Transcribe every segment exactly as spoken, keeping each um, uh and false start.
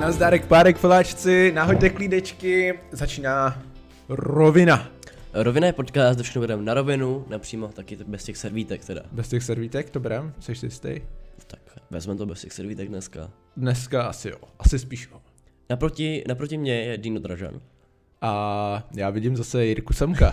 Nazdárek, párek, filáčci, nahoďte klídečky, začíná Rovina. Rovina je podcast, kde všechno bereme na rovinu, napřímo, taky bez těch servítek teda. Bez těch servítek, to berem, jsi si jistý? Tak, vezmeme to bez těch servítek dneska. Dneska asi jo, asi spíš jo. Naproti, naproti mě je Dino Dražan. A já vidím zase Jirku Samka.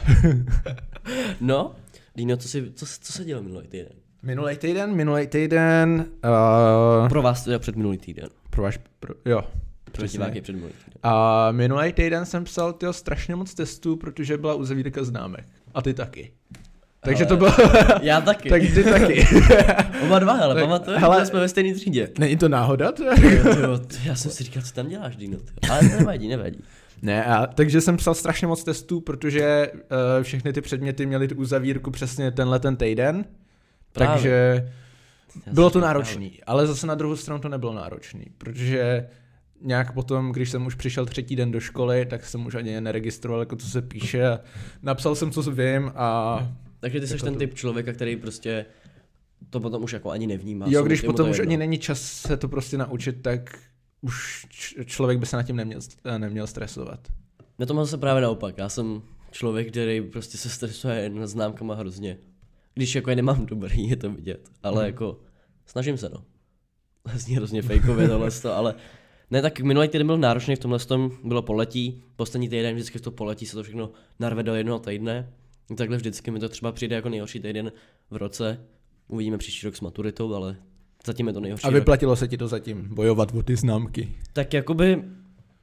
No, Dino, co, si, co, co se dělo minulý týden? Minulý týden, minulý týden... Uh... Pro vás teda před minulý týden. Pro váš, pro, jo. Pro diváky před minulý týden. A minulý týden jsem psal tyjo, strašně moc testů, protože byla uzavírka známek. A ty taky. Takže ale to bylo... Já taky. Tak ty taky. Oba dva, ale pamatuješ, že jsme ve stejný třídě. Není to náhoda? Jo, tyjo, já jsem si říkal, co tam děláš, Dino, tyjo. Ale nevadí, nevadí. Ne, a, takže jsem psal strašně moc testů, protože uh, všechny ty předměty měly tu uzavírku přesně tenhle ten týden. Právě. Takže bylo to náročný, právě. Ale zase na druhou stranu to nebylo náročný, protože nějak potom, když jsem už přišel třetí den do školy, tak jsem už ani neregistroval, jako co se píše a napsal jsem, co vím a... Takže ty jsi ten typ člověka, který prostě to potom už jako ani nevnímá. Jo, když potom už ani není čas se to prostě naučit, tak už člověk by se nad tím neměl, neměl stresovat. Na tom se právě naopak, já jsem člověk, který prostě se stresuje nad známkama hrozně. Když jako je nemám dobrý, je to vidět, ale hmm. jako snažím se, no. Zní hrozně fejkově tohle, ale ne, tak minulý týden byl náročný, v tomhle tom bylo poletí, poslední týden vždycky to poletí se to všechno narve do jednoho týdne. Takhle vždycky mi to třeba přijde jako nejhorší týden v roce, uvidíme příští rok s maturitou, ale zatím je to nejhorší. A vyplatilo rok. Se ti to zatím, bojovat o ty známky? Tak jakoby, uh,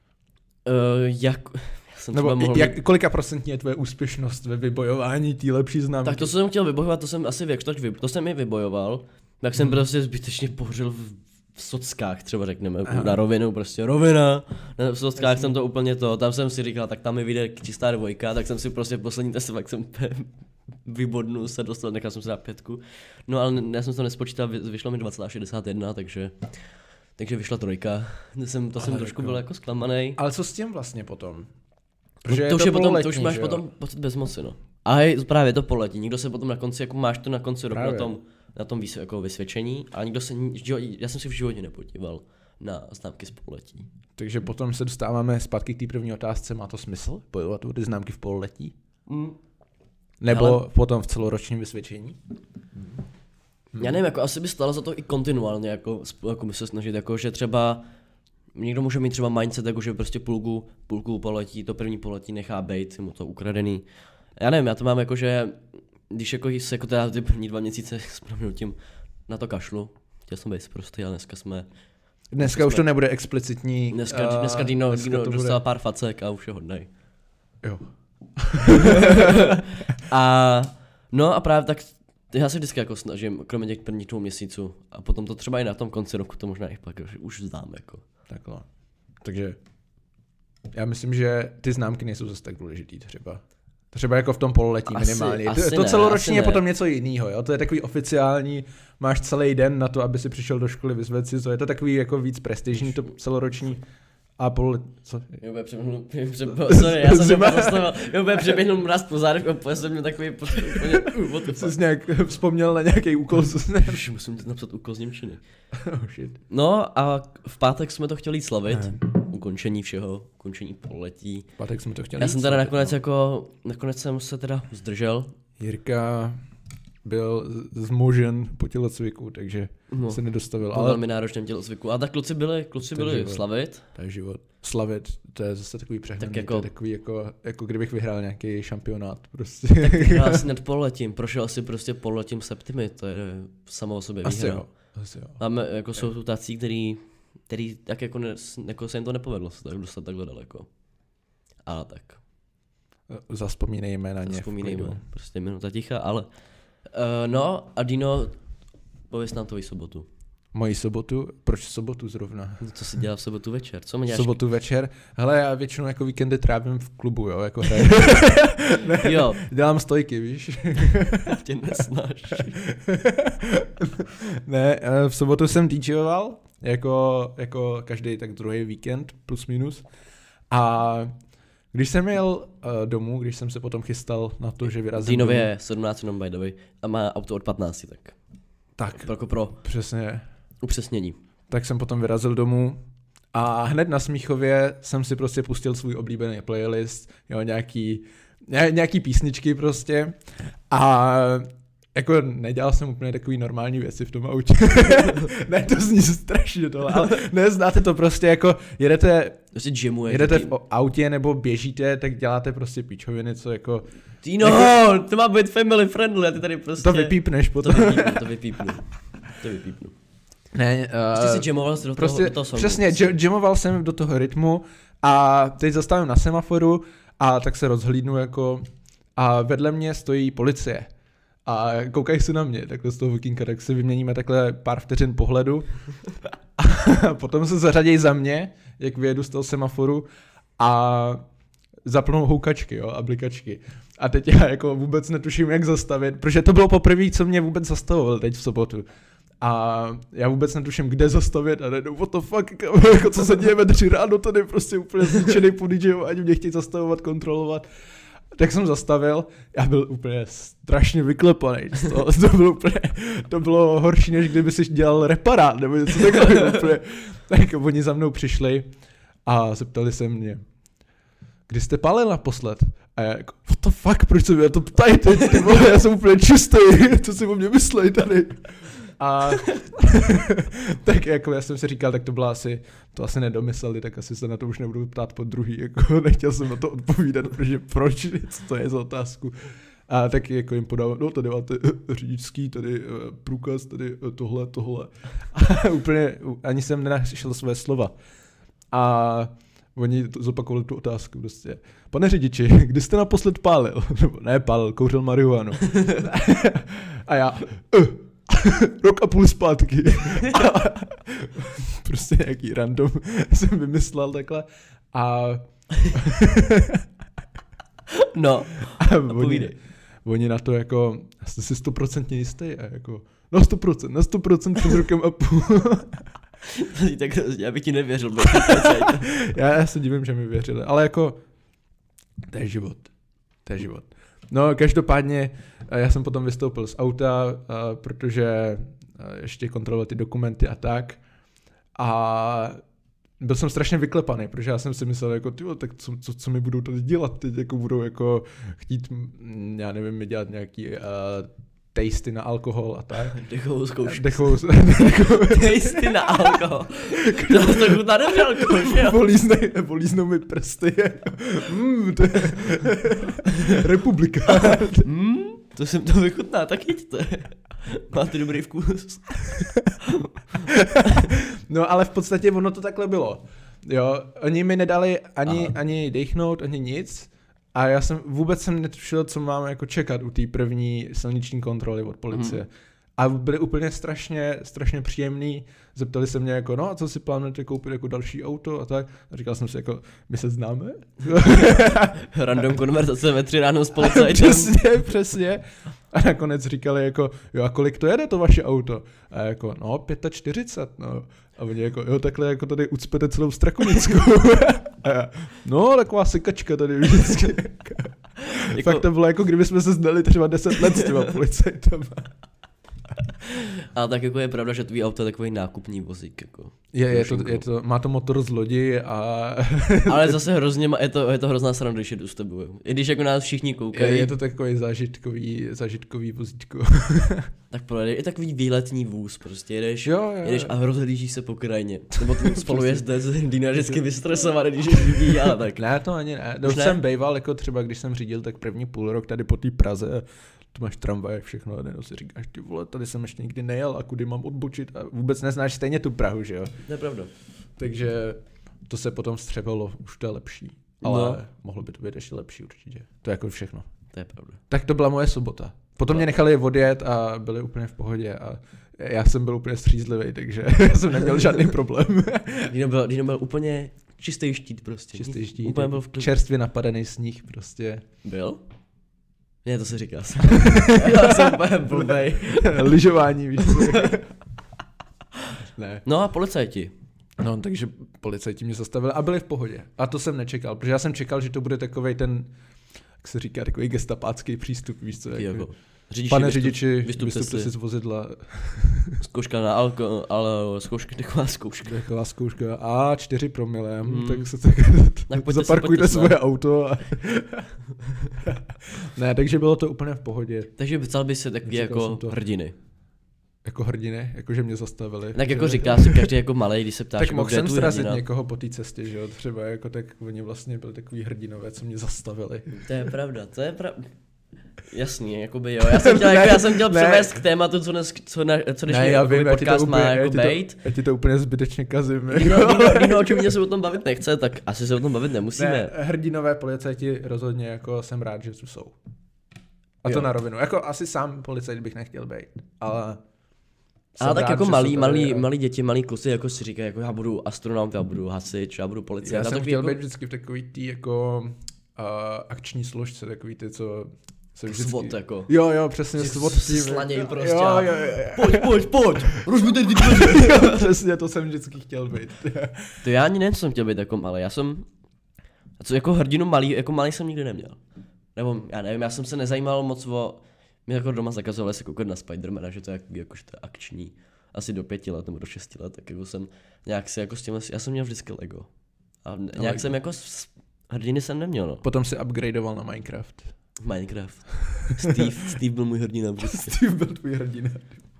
jak... Nebo jak, být... kolika procentní je tvoje úspěšnost ve vybojování té lepší známky? Tak to jsem chtěl vybojovat, to jsem asi věk, to jsem i vybojoval, tak jsem hmm. prostě zbytečně pohořil v, v sockách, třeba řekneme, aha. Na rovinu, prostě rovina, na, v sockách jsem to úplně to, tam jsem si říkal, tak tam mi vyjde čistá dvojka, tak jsem si prostě poslední test, tak jsem vybodnul se dostal, nechal jsem si dát pětku, no ale já jsem to nespočítal, vyšlo mi dvacet celá šedesát jedna, takže... Takže vyšla trojka, to jsem, to jsem trošku byl jako zklamanej. Ale co s tím vlastně potom? Protože to, už je potom, to už máš potom pocit bezmoci, no. A hej, právě to poletí, nikdo se potom na konci, jako máš to na konci roku na tom, na tom vys, jako vysvědčení a nikdo se, já jsem si v životě nepodíval na známky z poletí. Takže potom se dostáváme zpátky k té první otázce, má to smysl bojovat o ty známky v pololetí? Mm. Nebo ale... potom v celoročním vysvědčení? Mm. Já nevím, jako asi by stalo za to i kontinuálně, jako, jako by se snažit, jako že třeba někdo může mít třeba mindset, jako že prostě půlku, půlku poletí, to první poletí nechá bejt, mu to ukradený. Já nevím, já to mám jako, že když jako se jako teda ty první dva měsíce s prominutím na to kašlu, chtěl jsem být prostý, ale dneska jsme... Dneska už jsme, to nebude explicitní... Dneska, uh, dneska Dino, dneska Dino dostal bude... pár facek a už je hodnej. Jo. A no a právě tak já se vždycky jako snažím, kromě těch prvních dvou měsíců a potom to třeba i na tom konci roku to možná i pak už vzdám jako. Takhle. Takže já myslím, že ty známky nejsou zase tak důležitý třeba. Třeba jako v tom pololetí asi, minimálně. Asi to, to celoroční je potom něco jiného, jo? To je takový oficiální, máš celý den na to, aby si přišel do školy, vyzvedl si to, je to takový jako víc prestižní to celoroční. A pololetí, co? Jo, bude přeběhnul, sorry, já jsem se postavil, jo, bude přeběhnul mraz po zádech a pojď jsem měl takový úplně, uh, jsi jsi nějak vzpomněl na nějaký úkol, co jsi Už musím teď napsat úkol z němčiny. Oh shit. No a v pátek jsme to chtěli jít slavit, ukončení všeho, ukončení pololetí. V pátek jsme to chtěli Já jsem teda nakonec no. jako, nakonec jsem se teda zdržel. Jirka byl zmožen po tělocviku, takže no, se nedostavil. Po ale... velmi náročném tělocviku. A tak kluci byli, kluci byli život. slavit. To je život. Slavit, to je zase takový přehnaný, tak jako... to je takový jako, jako kdybych vyhrál nějaký šampionát prostě. Tak vyhrál si nad pololetím, prošel si prostě pololetím Septimy, to je samo o sobě asi výhra. Jo, asi jo. Máme, jako jsou tu tací, který, který tak jako, ne, jako se jim to nepovedlo se tak dostat takhle daleko. Ale tak. Zaspomínejme na ně. Zaspomínejme, prostě minuta ticha, ale Uh, no a Dino, pověz nám tvoji sobotu. Moji sobotu? Proč sobotu zrovna? Co jsi dělal v sobotu večer? Co děláš? Sobotu večer? Hele, já většinou jako víkendy trávím v klubu, jo, jako ne, jo. Dělám stojky, víš? Tě nesnáš. Ne, v sobotu jsem DJoval, jako, jako každý tak druhý víkend, plus minus. A když jsem jel uh, domů, když jsem se potom chystal na to, že vyrazím Dinovi je sedmnáct jenom by the way a má auto od patnácti, tak. Tak, jako pro přesně. upřesnění. Tak jsem potom vyrazil domů A hned na Smíchově jsem si prostě pustil svůj oblíbený playlist, jo, nějaký, nějaký písničky prostě a jako nedělal jsem úplně takový normální věci v tom autě. Ne, to zní strašně tohle, ale ne, znáte to prostě jako jedete, jedete v autě nebo běžíte, tak děláte prostě píčoviny, co jako... Týno, jako, to má být family friendly a ty tady prostě... To vypípneš potom. To vypípnu, to vypípnu, to vypípnu. Ne, uh, prostě si jamoval do toho, prostě, do toho songu. Přesně, jamoval jsem do toho rytmu a teď zastavím na semaforu a tak se rozhlídnu jako a vedle mě stojí policie. A koukají se na mě, takhle z toho okýnka, tak si vyměníme takhle pár vteřin pohledu. A potom se zařadějí za mě, jak vyjedu z toho semaforu a zapnou houkačky, jo, a blikačky. A teď já jako vůbec netuším, jak zastavit, protože to bylo poprvé, co mě vůbec zastavoval teď v sobotu. A já vůbec netuším, kde zastavit a nejdu, what the fuck, jako co se děje ve tři ráno, tady prostě úplně zničený po DJování, mě chtějí zastavovat, kontrolovat. Tak jsem zastavil, já byl úplně strašně vyklepaný, to, to, bylo úplně, to bylo horší, než kdyby si dělal reparát, nebo něco takového úplně. Tak oni za mnou přišli a zeptali se mě, kdy jste pálil naposled? A já jako, what the fuck, proč se mě to ptají teď, ty vole, já jsem úplně čistý, co si o mě myslej tady. A tak jako já jsem si říkal, tak to bylo asi, to asi nedomysleli, tak asi se na to už nebudu ptát po druhý, jako nechtěl jsem na to odpovídat, protože proč, co to je za otázku. A tak jako jim podával, no tady máte řidičský, tady průkaz, tady tohle, tohle. A úplně, ani jsem nenašel své slova. A oni zopakovali tu otázku prostě. Pane řidiči, kdy jste naposled pálil? Nebo ne pálil, kouřil marihuanu. A já... Uh. Rok a půl zpátky. Prostě nějaký random jsem vymyslel takhle. A... no, a oni, oni na to jako, jste si stoprocentně jistý a jako, na sto procent, na sto procent před rokem a půl. Tak já bych ti nevěřil. já, já se divím, že mi věřili, ale jako, to je život, to je život. No, každopádně já jsem potom vystoupil z auta, protože ještě kontroloval ty dokumenty a tak. A byl jsem strašně vyklepaný, protože já jsem si myslel, jako, tyjo, tak co, co, co mi budou tady dělat teď, jako budou jako chtít, já nevím, mi dělat nějaký uh, tasty na alkohol a tak. Dechovou zkoušku. Dechovou tasty na alkohol. To to chutná dobře alkohol, že jo? Políznej, políznou mi prsty. mm, to je republika. mm, to jsem to vychutná, tak jděte. Máte dobrý vkus. No ale v podstatě ono to takhle bylo. Jo, oni mi nedali ani, ani dechnout, ani nic. A já jsem vůbec jsem netušil, co mám jako čekat u té první silniční kontroly od policie. Mm. A byli úplně strašně, strašně příjemný. Zeptali se mě jako, no a co si plánujete koupit jako další auto a tak. A říkal jsem si jako, my se známe? Random konverzace ve tři ráno s policajtem. Přesně, přesně. A nakonec říkali jako, jo a kolik to jede to vaše auto? A jako, no čtyřicet pět, no. A oni jako, jo takhle jako tady ucpete celou Strakonickou. A já, no taková sekačka tady vždycky. Jako... Fakt to bylo jako, kdyby jsme se znali třeba deset let s těma policajtama. Ale tak jako je pravda, že tvý auto je takový nákupní vozík. Jako. Je, je, to, je to, má to motor z lodi a... Ale zase hrozně, je to, je to hrozná sranda, když jedu s tebou. I když jako nás všichni koukají. Je, je to takový zážitkový, zážitkový vozítko. Tak projde, je takový výletní vůz, prostě jedeš, jo, jo, jedeš a rozhlížíš se po krajině. Nebo ten spolujezdec Dýna vždycky vystresovaný, když je vidí, ale tak. Ne, to ani ne. Už jsem bejval, jako třeba když jsem řídil, tak první půl rok tady po té Praze. Tu máš tramvaj, všechno, a jenom si říkáš, ty vole, tady jsem ještě nikdy nejel a kudy mám odbočit a vůbec neznáš stejně tu Prahu, že jo? To je pravda. Takže to se potom střebalo, už to je lepší, ale no. Mohlo by to být ještě lepší určitě, to je jako všechno. To je pravda. Tak to byla moje sobota. Potom mě nechali odjet a byli úplně v pohodě a já jsem byl úplně střízlivý, takže jsem neměl žádný problém. Dino byl, Dino byl úplně čistý štít prostě. Čistý štít, úplně byl v klidu. Čerstvě napadený sníh prostě. Byl? Ne, to se říká. Já jsem úplně blbej. Lyžování, víš co? Ne. No a policajti. No, takže policajti mě zastavili a byli v pohodě. A to jsem nečekal, protože já jsem čekal, že to bude takovej ten, jak se říká, takový gestapácký přístup, víš co? Jako, Řidiči, Pane vystup, řidiči, vystupte, vystupte si. si z vozidla. Zkouška na alko, ale zkouška, taková zkouška. Taková zkouška. A čtyři promile, Hmm. tak se tak, Tak pojďte zaparkujte si, svoje auto. A... ne, takže bylo to úplně v pohodě. Takže psal by se takový Říkal jako jsem to. hrdiny. Jako hrdiny, jako že mě zastavili. Tak jako že... říká si každý jako malej, když se ptáš, tak jako, mohl kde je jsem tu srazit hrdina. někoho po té cestě, že jo, třeba jako tak oni vlastně byli takový hrdinové, co mě zastavili. To je pravda, to je pravda. Jasný, jakoby jo, já jsem chtěl, jako, já jsem chtěl Ne. převést k tématu, co, dnes, co, na, co dnešní Ne, já jakoby vím, já ti to podcast úplně, má já jako ti to, bejt. já ti to úplně zbytečně kazím. Dino, Dino, Dino, očividně se o tom bavit nechce, tak asi se o tom bavit nemusíme. Ne, hrdinové policajti rozhodně jako jsem rád, že tu jsou. A to Jo. na rovinu. Jako asi sám policajt bych nechtěl být, ale... Ale tak rád, jako že malí, jsou tady malí, a- malí děti, malí kluci jako si říkají, jako já budu astronaut, já budu hasič, já budu policajt. Já jsem takový chtěl jako... být vždycky v takový tý jako uh, akční složce, takový ty, co se vždycky... SWAT jako. Jo, jo, přesně Že SWAT s- tým. slaněj prostě Jo, a- jo, jo, jo. Pojď, pojď, pojď, rozbudej ty dveře. Jo, přesně, to jsem vždycky chtěl být. To já ani nevím, co jsem chtěl být jako malý, já jsem, a co jako hrdinu malý, jako malý jsem nikdy neměl. Nebo já nevím, já jsem se nezajímal moc o, mě jako doma zakazovali se koukat na Spidermana, že to je jako, že to je akční, asi do pěti let nebo do šesti let, tak jako jsem nějak si jako s tím, já jsem měl vždycky Lego. A nějak Lego. jsem jako, s- hrdiny jsem neměl, no. Potom si upgradeoval na Minecraft. Minecraft. Steve, Steve byl můj hrdina prostě. Steve byl tvůj hrdina.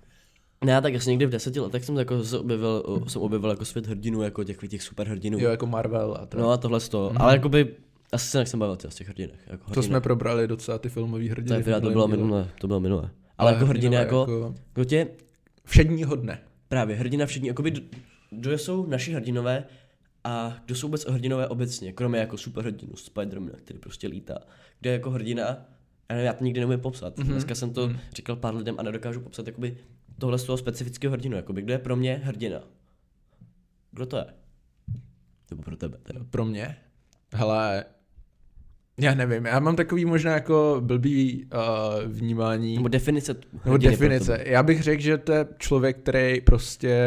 Ne, tak asi někdy v deseti letech jsem jako se objevil, jsem objevil jako svět hrdinů, jako těch, těch super hrdinů. Jo, jako Marvel a to. No a tohle z toho, Mhm. ale jakoby, asi se nechcem bavit o těch hrdinech. Jako To hrdiny. jsme probrali docela ty filmový To, hrdiny. je, v teda, to minulém bylo díle. minulé, to bylo minulé. Ale jako hrdina hrdinové jako, jako tě, Všedního dne. právě hrdina všední, jakoby, kdo jsou naši hrdinové a kdo jsou vůbec hrdinové obecně, kromě jako superhrdinu, Spidermana, který prostě lítá. Kde je jako hrdina, já nevím, já to nikdy neumím popsat. Mhm. Mm-hmm. Dneska jsem to Mhm. říkal pár lidem a nedokážu popsat jakoby tohle z toho specifického hrdinu, jakoby, kdo je pro mě hrdina. Kdo to je? Nebo pro tebe teda. Pro mě? Hele, já nevím, já mám takový možná jako blbý uh, vnímání. Nebo definice Nebo hrdiny pro definice. tebe. Já bych řekl, že to je člověk, který prostě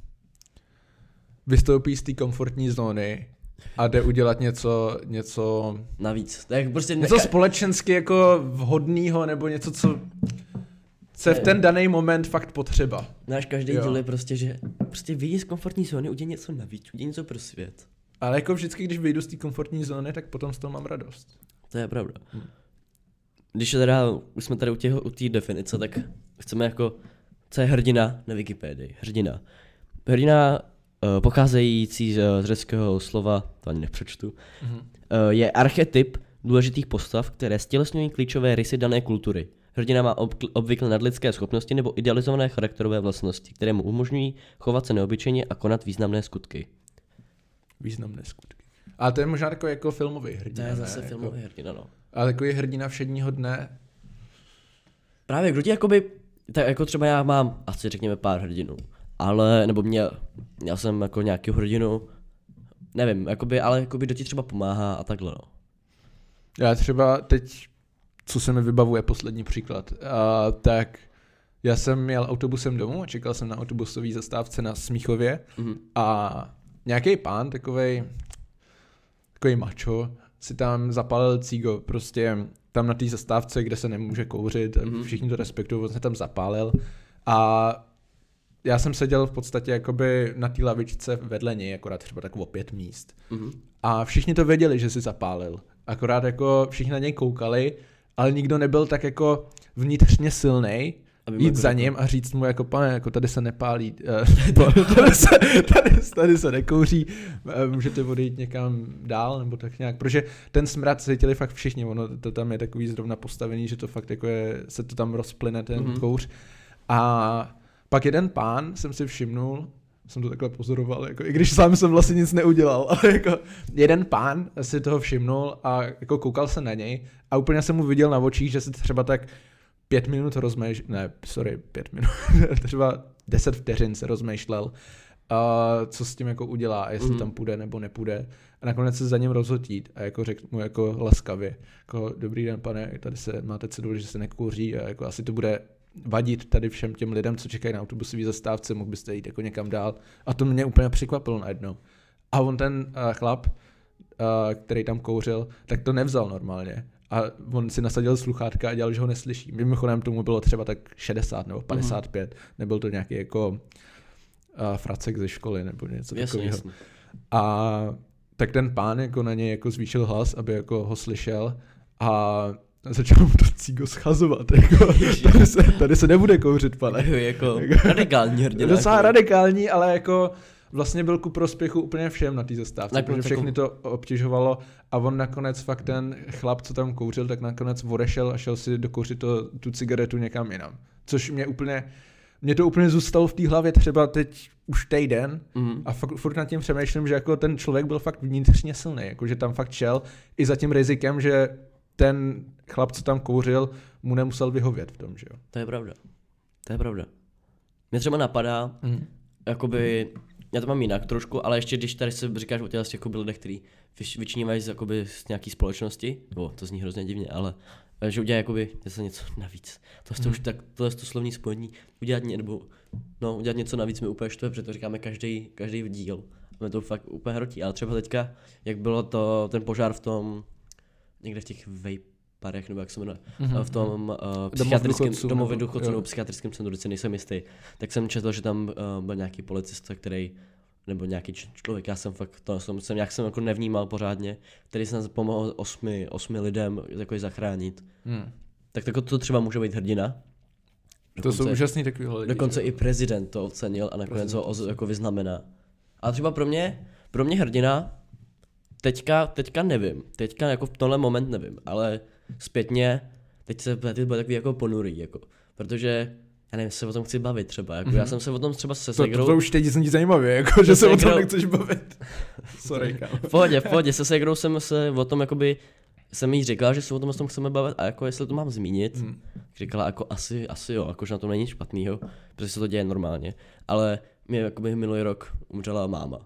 vystoupí z té komfortní zóny a jde udělat něco, něco, Navíc. To je prostě něco neka- společensky jako vhodného, nebo něco, co, co je v ten daný moment fakt potřeba. Náš každý Jo. díl je prostě, že prostě vyjdi z komfortní zóny, udělej něco navíc, udělej něco pro svět. Ale jako vždycky, když vyjdu z té komfortní zóny, tak potom z toho mám radost. To je pravda. Hm. Když je teda, už jsme tady u té u té definice, tak chceme jako, co je hrdina na Wikipedii. Hrdina. Hrdina uh, pocházející z, z řeckého slova, to ani nepřečtu, Mhm. uh, je archetyp důležitých postav, které stělesňují klíčové rysy dané kultury. Hrdina má ob- obvykle nadlidské schopnosti nebo idealizované charakterové vlastnosti, které mu umožňují chovat se neobyčejně a konat významné skutky. Významné skutky. A to je možná takový jako filmový To hrdina. je zase ne? filmový Jako, hrdina, no. a takový hrdina všedního dne. Právě, kdo ti jakoby, tak jako třeba já mám asi řekněme pár hrdinů, ale, nebo měl, měl jsem jako nějaký hrdinu, nevím, jakoby, ale jakoby kdo ti třeba pomáhá a takhle, no. Já třeba teď, co se mi vybavuje, poslední příklad, a, tak já jsem měl autobusem domů a čekal jsem na autobusové zastávce na Smíchově Mhm. a nějaký pán, takovej, takový mačo, si tam zapálil cígo, prostě tam na té zastávce, kde se nemůže kouřit, Mhm. všichni to respektují, on se tam zapálil a já jsem seděl v podstatě jakoby na té lavičce vedle něj, akorát třeba tak o pět míst. Mhm. A všichni to věděli, že si zapálil. Akorát jako všichni na něj koukali, ale nikdo nebyl tak jako vnitřně silnej Aby mu jít jako za řekl- ním a říct mu jako pane, jako tady se nepálí, eh, tady, se, tady, tady se nekouří, eh, můžete odejít někam dál nebo tak nějak, protože ten smrad cítili fakt všichni, ono to tam je takový zrovna postavený, že to fakt jako je, se to tam rozplyne ten Mhm. mm-hmm. kouř. A pak jeden pán jsem si všimnul, jsem to takhle pozoroval, jako, i když sám jsem vlastně nic neudělal, ale jako jeden pán si toho všimnul a jako koukal se na něj a úplně jsem mu viděl na očích, že se třeba tak pět minut rozmýšlel, ne, sorry, pět minut, třeba deset vteřin se rozmýšlel, uh, co s tím jako udělá, jestli Mhm. tam půjde nebo nepůjde. A nakonec se za ním rozhodl jít a jako řekl mu jako laskavě, jako dobrý den pane, tady se máte ceduli, že se nekouří a jako asi to bude vadit tady všem těm lidem, co čekají na autobusové zastávce, mohl byste jít jako někam dál. A to mě úplně překvapilo najednou. A on ten uh, chlap, uh, který tam kouřil, tak to nevzal normálně. a on si nasadil sluchátka a dělal, že ho neslyší. Mimochodem tomu bylo třeba tak šedesát nebo padesát pět, mm-hmm. nebyl to nějaký jako uh, fracek ze školy nebo něco takového. A tak ten pán jako na něj jako zvýšil hlas, aby jako ho slyšel a začal mu to cígo schazovat. Jako, tady, se, tady se nebude kouřit, pane. Jako radikální hrdina. Docela jako radikální, ale jako vlastně byl ku prospěchu úplně všem na té zastávce, protože všechny to obtěžovalo a on nakonec fakt ten chlap, co tam kouřil, tak nakonec odešel a šel si dokouřit to, tu cigaretu někam jinam. Což mě úplně, mě to úplně zůstalo v té hlavě třeba teď už týden mm. a fakt, furt nad tím přemýšlím, že jako ten člověk byl fakt vnitřně silný, jako že tam fakt šel i za tím rizikem, že ten chlap, co tam kouřil, mu nemusel vyhovět v tom, že jo. To je pravda. To je pravda. Mě třeba napadá, mm. jakoby, já to mám jinak trošku, ale ještě když tady se říkáš o těch jako lidech, kteří vyčnívají z, jakoby, z nějaký společnosti, o, to zní hrozně divně, ale že udělají jakoby něco, něco navíc. To je to mm. už tak, to je to slovní spojení, udělat, ně, nebo, no, udělat něco navíc mi úplně štve, protože to říkáme každý, každý díl. Mě to fakt úplně hrotí, ale třeba teďka, jak bylo to, ten požár v tom, někde v těch vejparech, nebo jak se jmenuje, mm-hmm. v tom uh, psychiatrickém domově důchodců nebo psychiatrickém centru, si nejsem jistý, tak jsem četl, že tam uh, byl nějaký policista, který, nebo nějaký člověk, já jsem fakt, to jsem, jsem nějak jsem jako nevnímal pořádně, který jsem pomohl osmi, osmi lidem jako zachránit. Mm. Tak, tak to třeba může být hrdina. Dokonce, to jsou úžasný takovýhle lidi. Dokonce i prezident to ocenil a nakonec ho jako vyznamená. A třeba pro mě, pro mě hrdina, Teďka, teďka nevím, teďka jako v tenhle moment nevím, ale zpětně, teď se teď bude takový jako ponurý, jako, protože, já nevím, se o tom chci bavit třeba, jako, mm-hmm. já jsem se o tom třeba se segrou. To, to, to už teď nic zajímavé, jako, že se segrou... o tom nechceš bavit. Sorry, kámo. V pohodě, v pohodě, se segrou jsem se o tom, jakoby, jsem jí říkal, že se o tom, o tom chceme bavit a jako jestli to mám zmínit, mm. říkala jako asi, asi jo, jakože na tom není nic špatnýho, protože se to děje normálně, ale mě jakoby minulý rok umřela máma.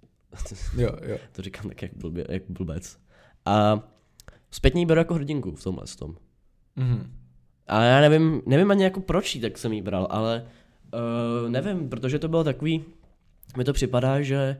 Jo, jo. To říkám tak jak, blbě, jak blbec. A zpětně jí beru jako hrdinku v tomhle tom. Mm-hmm. A já nevím, nevím ani jako proč jí tak jsem jí bral, ale uh, nevím, protože to bylo takový, mi to připadá, že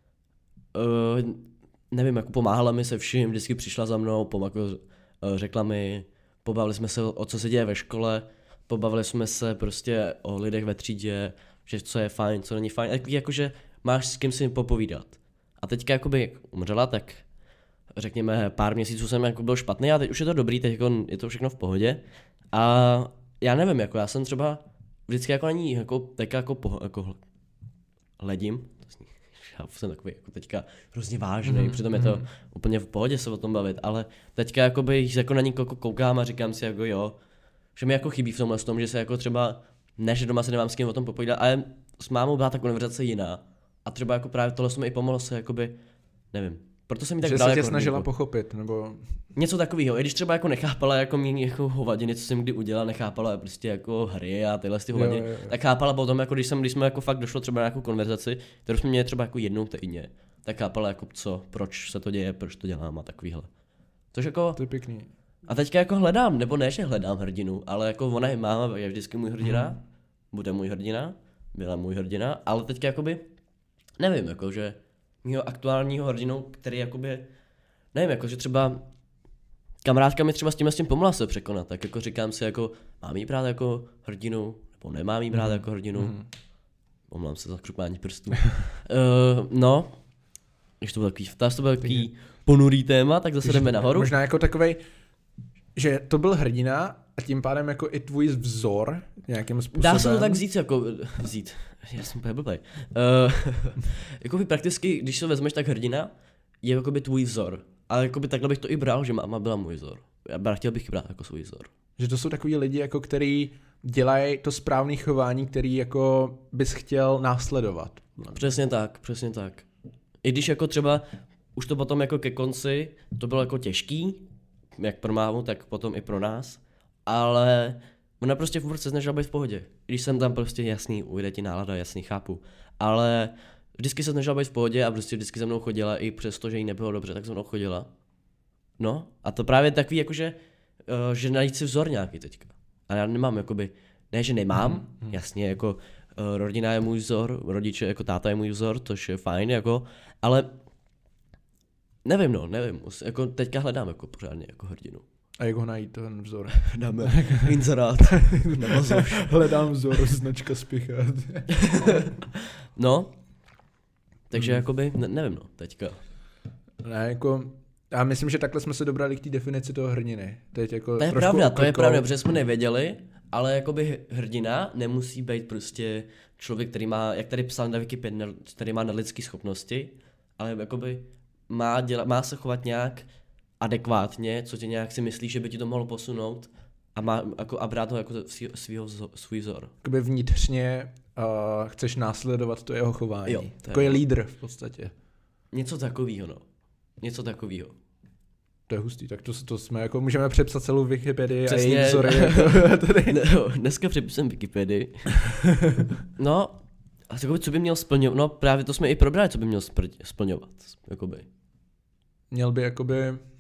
uh, nevím, jako pomáhala mi se vším, vždycky přišla za mnou, pomako, uh, řekla mi, pobavili jsme se o co se děje ve škole, pobavili jsme se prostě o lidech ve třídě, že co je fajn, co není fajn, takový jakože máš s kým si popovídat. A teďka jakoby jak umřela, tak řekněme pár měsíců jsem jako byl špatný a teď už je to dobrý, teď jako je to všechno v pohodě. A já nevím, jako já jsem třeba vždycky jako na ní jako teďka jako, po, jako hledím, já jsem takový jako teďka hrozně vážný, mm, přitom mm. je to úplně v pohodě se o tom bavit, ale teďka jakoby jako na ní jako koukám a říkám si jako jo, že mi jako chybí v tomhle tom, že se jako třeba, ne že doma se nemám s kým o tom popovídat, ale s mámou byla ta konverzace jiná. A třeba jako právě tohle mi i pomohlo se jakoby, nevím, proto jsem mi tak že bral se tě jako snažila hrdinku. Pochopit, nebo... Něco takového, i když třeba jako nechápala jako mě jako hovadiny, co jsem kdy udělal, nechápala prostě jako hry a tyhle ty hovadiny, jo, jo, jo. Tak chápala potom, jako když, jsem, když jsme jako fakt došlo třeba na nějakou konverzaci, kterou jsme měli třeba jako jednou týdně, tak chápala jako co, proč se to děje, proč to dělám a takovýhle. Což jako... To je pěkný. A teďka jako hledám, nebo ne, že hledám hrdinu, ale jako ona je máma, je vždycky můj hrdina, hmm. bude můj hrdina, byla můj hrdina, ale teďka jakoby nevím, jakože mýho aktuálního hrdinu, který jakoby, nevím, jakože třeba kamarádka mi třeba s tím s tím pomohla se překonat, tak jako říkám si jako, mám jí brát jako hrdinu, nebo nemám jí brát mm. jako hrdinu, mm. omlám se za křupání prstů. uh, no, když to byl takový, to byl takový ponurý téma, tak zase jdeme nahoru. Možná jako takovej, že to byl hrdina a tím pádem jako i tvůj vzor nějakým způsobem. Dá se to tak vzít, jako vzít. Já jsem úplně blbej. Uh, jakoby prakticky, když to vezmeš, tak hrdina je jakoby tvůj vzor. Ale jakoby takhle bych to i bral, že máma byla můj vzor. Já chtěl bych brát jako svůj vzor. Že to jsou takový lidi, jako který dělají to správné chování, který jako bys chtěl následovat. Přesně tak, přesně tak. I když jako třeba už to potom jako ke konci, to bylo jako těžký, jak pro mámu, tak potom i pro nás, ale ona prostě furt se snažila být v pohodě. Když jsem tam prostě jasný, ujde ti nálada, jasný, chápu, ale vždycky se snažila být v pohodě a prostě vždycky se mnou chodila, i přesto, že jí nebylo dobře, tak se mnou chodila. No a to právě takový jakože, uh, že najít si vzor nějaký teďka. A já nemám jakoby, ne že nemám, mm-hmm. jasně jako uh, rodina je můj vzor, rodiče jako táta je můj vzor, což je fajn jako, ale nevím no, nevím, jako teďka hledám jako pořádně jako hrdinu. A jak ho najít, ten vzor? Dáme inzerát. Hledám vzor, značka spěchat. No, takže Hmm. jakoby, ne, nevím no, teďka. Ne, jako, já myslím, že takhle jsme se dobrali k té definici toho hrdiny. Teď jako To je trošku pravda, to je jako- pravda, protože jsme nevěděli, ale jakoby hrdina nemusí být prostě člověk, který má, jak tady psal na Wikipedii, který má nadlidské schopnosti, ale jakoby má, děla, má se chovat nějak adekvátně, co tě nějak si myslí, že by ti to mohlo posunout a, má, jako, a brát ho jako svý, svýho, svůj vzor. Jakoby vnitřně uh, chceš následovat to jeho chování. Jo, to je jako je ono. lídr v podstatě. Něco takového, no. Něco takového. To je hustý, tak to, to jsme jako, můžeme přepsat celou Wikipedii a Přesně. její vzory. Jako, tady. No, dneska přepisem Wikipedii. No, a takový, co by měl splňovat, no právě to jsme i probrali, co by měl spr- splňovat, jakoby. Měl by jakoby...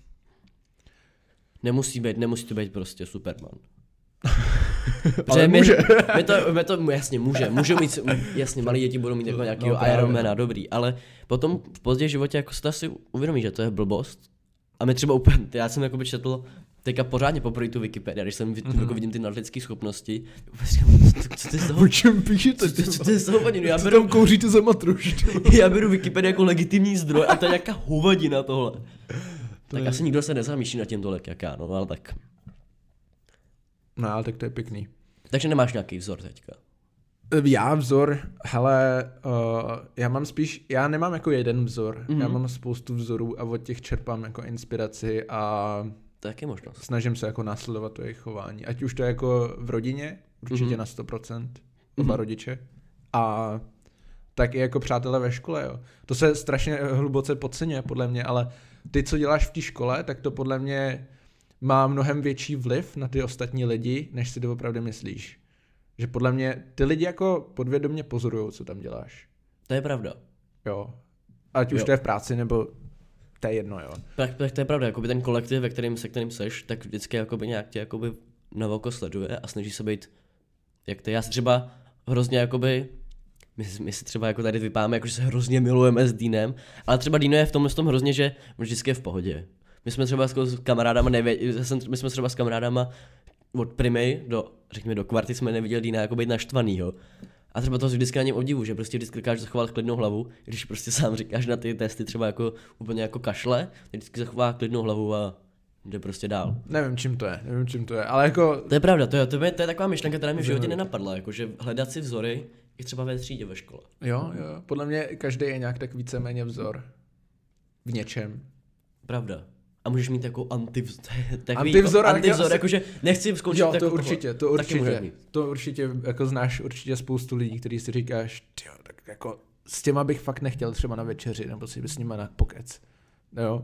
Nemusí být, nemusí to být prostě Superman. Ale my, může. My to, my to, jasně, může, můžou mít, jasně, malí děti budou mít jako nějakýho No, Ironmana, dobrý, ale potom v později životě jako se to asi uvědomí, že to je blbost. A my třeba úplně, já jsem jakoby četl teďka pořádně poprvé tu Wikipedii, když jsem mm-hmm. jako vidím ty nadlidské schopnosti, co, co ty z toho, O čem píšete? co, co, co ty z toho hodinu, já Co beru, tam kouříte za matruš? já beru Wikipedii jako legitimní zdroj a to je nějaká hovadina tohle. To Tak je- asi nikdo se nezamýšlí nad tím tolik jak já, no ale tak. No, ale tak to je pěkný. Takže nemáš nějaký vzor teďka. Já vzor, hele, uh, já mám spíš, já nemám jako jeden vzor, Mhm. já mám spoustu vzorů a od těch čerpám jako inspiraci a To je taky možnost. snažím se jako následovat to jejich chování. Ať už to je jako v rodině, určitě Mhm. na sto procent, oba Mhm. rodiče. A tak i jako přátelé ve škole, jo. To se strašně hluboce podceňuje podle mě, ale ty, co děláš v té škole, tak to podle mě má mnohem větší vliv na ty ostatní lidi, než si to opravdu myslíš. Že podle mě ty lidi jako podvědomě pozorujou, co tam děláš. To je pravda. Jo. Ať už Jo. to je v práci, nebo to je jedno, jo. Tak, tak to je pravda, jakoby ten kolektiv, ve kterým se kterým seš, tak vždycky jakoby nějak tě jakoby na oko sleduje a snaží se být jak ty. Já si třeba hrozně jakoby, my, my si třeba jako tady vypáme, jako že se hrozně milujeme s Dínem, ale třeba Díno je v tomhle tom hrozně, že on vždycky je v pohodě. My jsme třeba s kamarádama nevěděli, my jsme třeba s kamarádama od primy do, řekněme do kvarty jsme neviděli Dína jako být naštvanýho. A třeba to vždycky na něm obdivu, že prostě vždycky dokáže zachovat klidnou hlavu, když prostě sám říkáš na ty testy třeba jako úplně jako kašle, tak vždycky zachová klidnou hlavu a jde prostě dál. Nevím, čím to je, nevím, čím to je, ale jako... To je pravda, to je, to je, to je taková myšlenka, která mi v životě nenapadla, jakože hledat si vzory i třeba ve třídě ve škole. Jo, jo, podle mě každý je nějak tak víceméně vzor. V něčem. Pravda. A můžeš mít jako antivzor, takový Antivzor, jako, antivzor asi- jakože nechci skončit Jo, jako to toho. určitě, to Taky může určitě, mít. to určitě, jako znáš určitě spoustu lidí, kteří si říkáš, tyjo, tak jako s těma bych fakt nechtěl třeba na večeři, nebo si s nima na pokec, jo.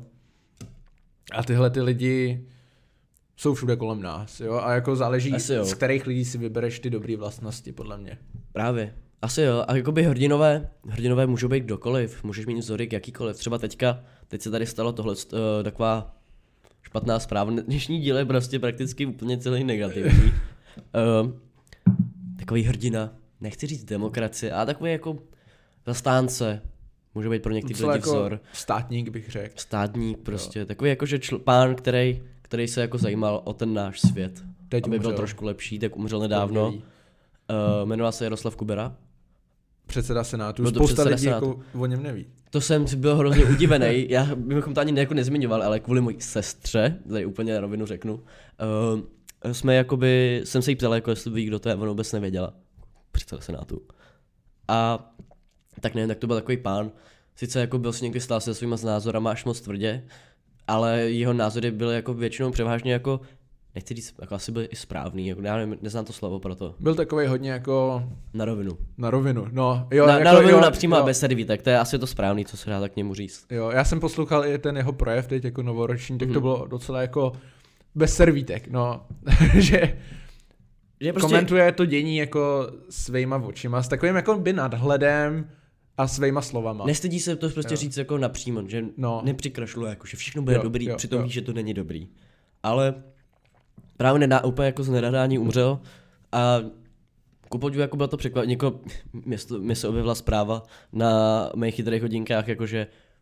A tyhle ty lidi jsou všude kolem nás, jo, a jako záleží, Asi jo. z kterých lidí si vybereš ty dobré vlastnosti, podle mě. Právě. Asi jo, a jakoby hrdinové, hrdinové můžou být kdokoliv, můžeš mít vzory jakýkoliv, třeba teďka, teď se tady stalo tohle, uh, taková špatná zpráva, dnešní díl je prostě prakticky úplně celý negativní. uh, takový hrdina, nechci říct demokracie, ale takový jako zastánce, může být pro některý Docela lidi jako vzor, státník bych řekl. státník prostě, takový jako že čl- pán, který, který se jako zajímal o ten náš svět, Teď aby byl umřel. trošku lepší, tak umřel nedávno, uh, jmenoval se Jaroslav Kubera. Předseda Senátu, Byl to spousta předseda lidí Senátu. jako o něm neví. To jsem byl hrozně udivený, já bychom to ani jako nezmiňoval, ale kvůli mojí sestře, tady úplně na rovinu řeknu, uh, jsme jakoby, jsem se jí ptal, jako jestli ví, kdo to je, ona vůbec nevěděla, předseda Senátu. A tak nevím, tak to byl takový pán, sice jako byl si někdy stál se svýma názorama až moc tvrdě, ale jeho názory byly jako většinou převážně jako, nechci říct, jako asi byly i správný, jako já nevím, neznám to slovo pro to, Byl takový hodně jako na rovinu. na rovinu, no. Jo, Na, jako, na rovinu jo, napřímo a jo. bez servítek, to je asi to správný, co se dá tak k němu říct. Jo, já jsem poslouchal i ten jeho projev teď jako novoroční, tak Mhm. to bylo docela jako bez servítek, no, že Že prostě, komentuje to dění jako svýma očima, s takovým jako by nadhledem a svýma slovama. nestydí se to prostě Jo. říct jako napřímo, že No. nepřikrašluje, jako že všechno bude Jo, dobrý, jo, přitom jo. ví, že to není dobrý. Ale právě nedá, úplně jako z nenadání umřel a ku podivu jako bylo to překvapení, jako mě, se- mě se objevila zpráva na mých chytrých hodinkách, jakože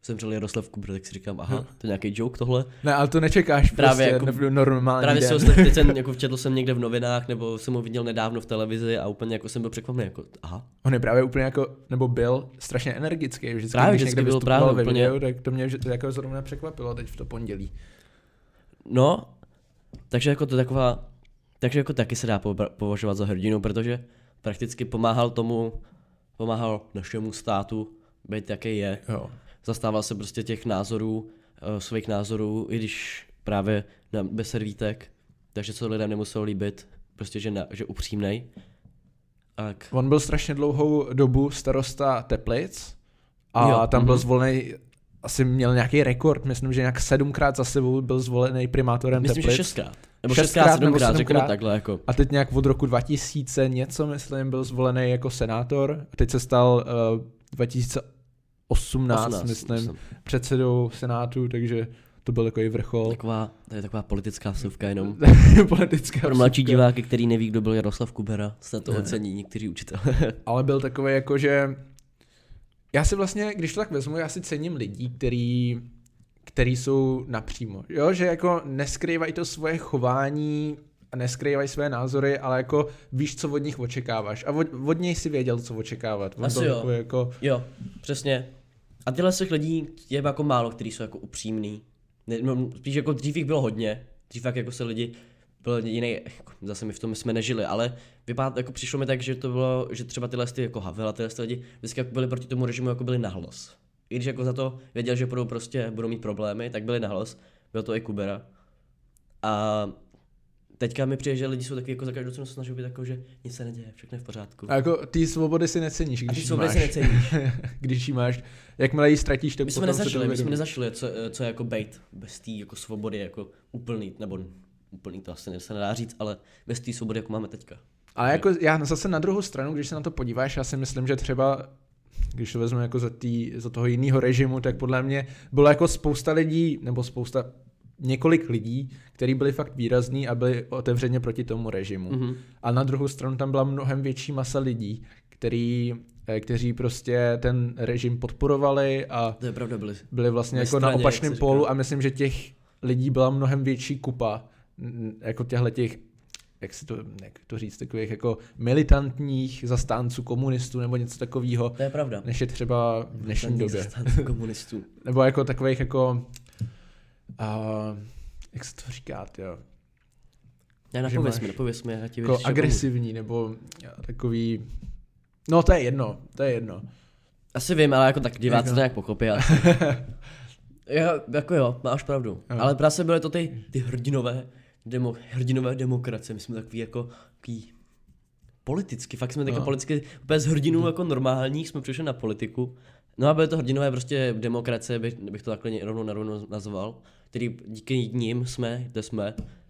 zemřel Jaroslav Kubr, tak si říkám, aha, to je nějaký joke tohle. Ne, ale to nečekáš právě prostě jako, normální právě den. si ho teď jsem, jako včetl jsem někde v novinách, nebo jsem ho viděl nedávno v televizi a úplně jako jsem byl překvapený, jako aha. On je právě úplně jako, nebo byl strašně energický, vždycky, právě když vždycky někde byl vystupoval právě ve úplně... videu, tak to mě jako zrovna překvapilo teď v to pondělí. No, takže jako to taková, takže jako taky se dá považovat za hrdinu, protože prakticky pomáhal tomu, pomáhal našemu státu být jaký je. Jo. Zastával se prostě těch názorů, uh, svých názorů, i když právě na, bez servítek, takže co lidem nemuselo líbit, prostě že, na, že upřímnej. Tak. On byl strašně dlouhou dobu starosta Teplic a Jo, tam byl mhm. zvolený, asi měl nějaký rekord, myslím, že nějak sedmkrát za sebou byl zvolený primátorem Myslím, Teplic. že šestkrát. Nebo Šestkrát šestkrát, nebo sedmkrát, sedmkrát. řeknu takhle jako. A teď nějak od roku dva tisíce něco, myslím, byl zvolený jako senátor. A teď se stal uh, dva tisíce osmnáct, osmnáct, myslím, myslím. předsedou senátu, takže to byl takový vrchol. Taková, to je taková politická vsuvka jenom. Politická Pro mladší vsuvka. diváky, který neví, kdo byl Jaroslav Kubera, se to Ne. ocení někteří učitelé. Ale byl takový jako, že já si vlastně, když to tak vezmu, já si cením lidí, který, který jsou napřímo. Jo, že jako neskrývají to svoje chování a neskrývají své názory, ale jako víš, co od nich očekáváš. A od, od něj si věděl, co očekávat. On Asi byl jo. takový jako... Jo, přesně. A tyhle z těch lidí je jako málo, kteří jsou jako upřímný. Ne, no, spíš jako dřív jich bylo hodně. Dřív fakt jako se lidi byl jiný, jako, zase my v tom jsme nežili, ale vypadá, jako přišlo mi tak, že to bylo, že třeba tyhle ty jako Havel a tyhle ty lidi vždycky jako byli proti tomu režimu, jako byli nahlas. I když jako za to věděl, že budou prostě, budou mít problémy, tak byli nahlas. Byl to i Kubera. A teďka mi přijde, že lidi jsou taky jako za každou cenu se snaží být jako, že nic se neděje, všechno je v pořádku. A jako ty svobody si neceníš, A když ty jí svobody máš. si neceníš. Když jí máš. Jakmile ji ztratíš, tak My jsme potom se to nezažili, my jsme uvědomíš. nezažili, co, co je jako bejt bez té jako svobody, jako úplný, nebo úplný to asi se nedá říct, ale bez té svobody, jako máme teďka. Ale jako já zase na druhou stranu, když se na to podíváš, já si myslím, že třeba, když to vezmu jako za, tý, za toho jiného režimu, tak podle mě bylo jako spousta lidí, nebo spousta, několik lidí, kteří byli fakt výrazní a byli otevřeně proti tomu režimu. Mm-hmm. A na druhou stranu tam byla mnohem větší masa lidí, který, kteří prostě ten režim podporovali a To je pravda, byli. byli vlastně Ve jako straně, na opačném jak se pólu říká. a myslím, že těch lidí byla mnohem větší kupa, n- jako těchto těch, jak si to, jak to říct, takových jako militantních zastánců komunistů nebo něco takového, To je pravda. než je třeba v dnešní době. Zastánců komunistů. Nebo jako takových jako, uh, jak se to říká, jo, Ne, Že napověz máš mi, napověz mi, já ti jako vyřeším. agresivní nebo takový, no to je jedno, to je jedno. Asi vím, ale jako tak diváci Jako- to nějak pochopí. Asi. Jo, jako jo, máš pravdu. Jo. Ale právě byly to ty, ty hrdinové, demo, hrdinové demokracie, my jsme takový jako, takový politicky, fakt jsme taky No. politicky, bez hrdinů jako normálních jsme přišli na politiku. No a byly to hrdinové prostě demokracie, bych, bych to takhle rovnou na rovnou nazval, který díky nim jsme, kde jsme.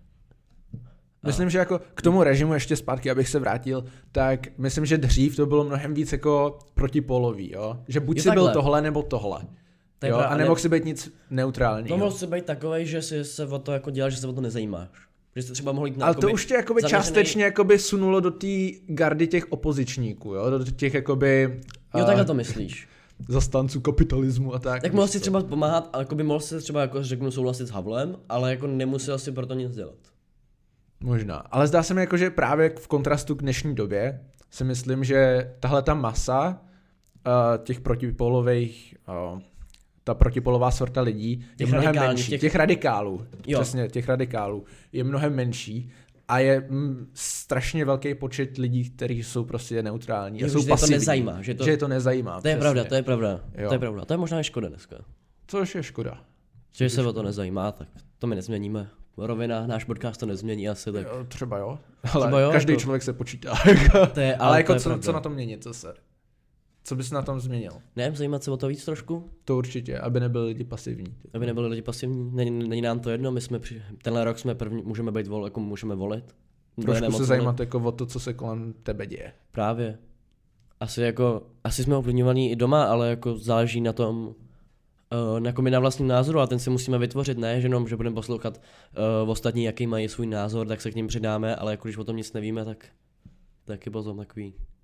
Myslím, že jako k tomu režimu ještě zpátky, abych se vrátil, tak myslím, že dřív to bylo mnohem víc jako protipolový, jo? Že buď Jo, si byl takhle. tohle nebo tohle. To je Jo? pravda, A ne- nemohl si být nic neutrální. To mohl si být takovej, že si se o to jako dělal, že se o to nezajímáš. Že jsi třeba mohl jít na Ale to jakoby už tě jakoby zaměřený- částečně jakoby sunulo do té gardy těch opozičníků, jo? Do těch jakoby Jo, a, takhle to myslíš. zastánců kapitalismu a tak. Tak mohl si třeba pomáhat, ale jako by mohl si třeba jako řeknu souhlasit s Havlem, ale jako nemusel si proto nic dělat. Možná. Ale zdá se mi jako, že právě v kontrastu k dnešní době si myslím, že tahle ta masa uh, těch protipolových, uh, ta protipolová sorta lidí je Těch mnohem radikálních, menší. těch- Těch... těch radikálů, Jo. přesně, těch radikálů je mnohem menší a je mm, strašně velký počet lidí, kteří jsou prostě neutrální a Jo, jsou že je to pasivní. nezajímá, že to- že je to nezajímá. To je přesně. pravda, to je pravda. Jo. To je pravda. To je možná i škoda dneska. Což je škoda. Že se o to nezajímá, tak to my nezměníme. Rovina, náš podcast to nezmění asi tak. Jo, třeba jo, ale Třeba jo, každý jako- člověk se počítá. To je, ale jako to je co, pravda. co na tom měnit, co se? Co bys na tom změnil? Ne, zajímat se o to víc trošku, To určitě, aby nebyli lidi pasivní. aby nebyli lidi pasivní. Není, není nám to jedno, my jsme při... tenhle rok jsme první, můžeme být vol, jako můžeme volit. Trošku Budeme se moc zajímat jako o to, co se kolem tebe děje. Právě. Asi jako, asi jsme ovlivňovaní i doma, ale jako záleží na tom, uh, jako my na vlastním názoru a ten si musíme vytvořit, ne, že jenom, že budeme poslouchat uh, ostatní, jaký mají svůj názor, tak se k ním přidáme, ale jako když o tom nic nevíme, tak taky potom takový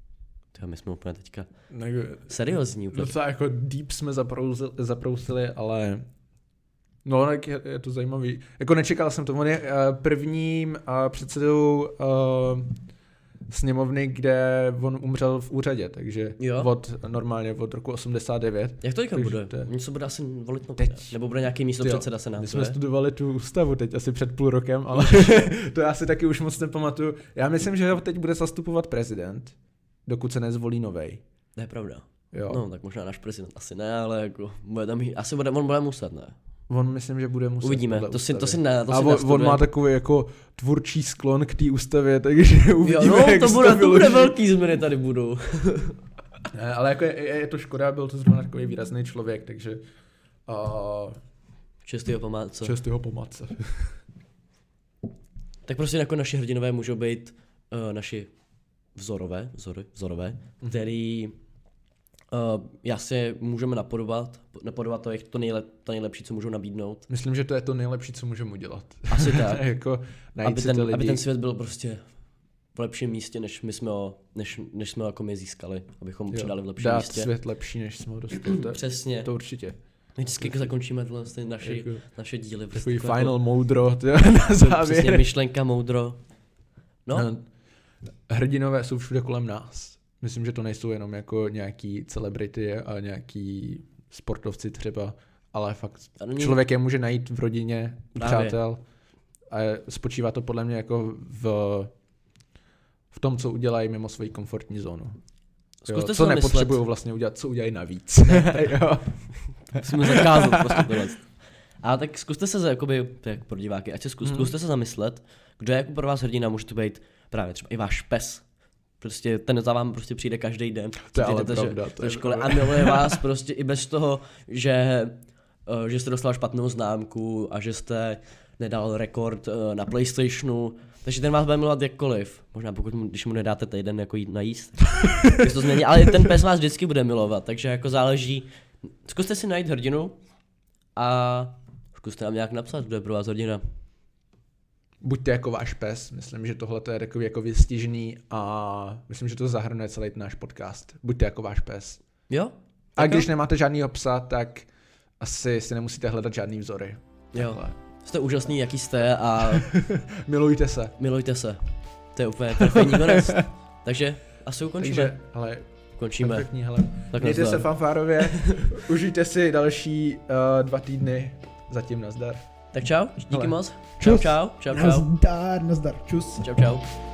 Tyjo, my jsme úplně teďka Ne, seriózní úplně. Docela jako deep jsme zaprousili, zaprousili, ale no, tak je, je to zajímavý. Jako nečekal jsem to, on je uh, prvním uh, předsedou uh, sněmovny, kde on umřel v úřadě, takže Jo. od normálně od roku osmdesát devět. Jak to teďka Takže bude? to je- Něco bude asi volit nově, Teď. ne? Nebo bude nějaký místo Jo, předseda senátu, My jsme ne? studovali tu ústavu teď asi před půl rokem, ale to já si taky už moc nepamatuju. Já myslím, že ho teď bude zastupovat prezident, dokud se nezvolí novej. To je pravda. Jo. No, tak možná náš prezident asi ne, ale jako bude tam, asi bude, on bude muset, ne? On myslím, že bude muset. Uvidíme, podle to si, to ústavy. si ne, to A si on, on nastudujeme. má takový jako tvůrčí sklon k té ústavě, takže Jo, uvidíme, no, jak to se bude, to bude vyloží. velký změny tady budou. Ne, ale jako je, je, je to škoda, byl to zrovna takový výrazný člověk, takže uh, Čestýho památce. čest jeho pomátce. Tak prostě jako naši hrdinové můžou být uh, naši vzorové, vzory, vzorové, Mhm. který uh, já si můžeme napodobovat, napodobovat to, jak to, nejlep, to nejlepší, co můžou nabídnout. Myslím, že to je to nejlepší, co můžeme udělat. Asi tak. jako najít aby, si ty ten, lidi. aby ten svět byl prostě v lepším místě, než my jsme ho, než, než jsme ho jako my získali, abychom ho Jo, předali v lepším dát místě. svět lepší, než jsme ho dostali. To, Přesně. to určitě. My vždycky jako zakončíme tyhle ty naši, Jako, naše díly. Prostě takový jako- final moudro tyjo, na jako, závěr. přesně myšlenka, moudro. No, No, hrdinové jsou všude kolem nás. Myslím, že to nejsou jenom jako nějaký celebrity a nějaký sportovci třeba, ale fakt to není- člověk je může najít v rodině, u Právě. přátel a je- spočívá to podle mě jako v, v tom, co udělají mimo svoji komfortní zónu. Jo, Zkuste co si nepotřebují nepotřebují vlastně udělat, co udělají navíc. jo. Musíme zakázat prostě tohle. A tak zkuste se, za- jakoby, jak pro diváky, ať se zkus, Mhm. zkuste se zamyslet, kdo je jako pro vás hrdina, může to být právě třeba i váš pes. Prostě ten za vám prostě přijde každý den. To je ale Přijdete, že- pravda, to do je školy a pravda. miluje vás prostě i bez toho, že, eh, že jste dostal špatnou známku a že jste nedal rekord eh, na PlayStationu. Takže ten vás bude milovat jakkoliv. Možná pokud mu, když mu nedáte týden jako jít najíst. tak to změní, ale ten pes vás vždycky bude milovat, takže jako záleží. Zkuste si najít hrdinu a zkuste nám nějak napsat, kdo je pro vás hrdina. Buďte jako váš pes, myslím, že tohle je takový jako vystižný a myslím, že to zahrnuje celý ten náš podcast. Buďte jako váš pes. Jo? A Tak jo? když nemáte žádnýho psa, tak asi si nemusíte hledat žádný vzory. Jo. Takhle. Jste úžasný, jaký jste a Milujte se. milujte se. To je úplně perfektní konec. Takže asi ukončíme. Takže, ale Končíme. perfektní, hele. Tak Mějte nazdar. se fanfárově, užijte si další uh, dva týdny, zatím nazdar. Tak čau, díky Hele. moc. Čau, Čus. čau, čau, čau. Nazdar, nazdar, čus. Čau, čau.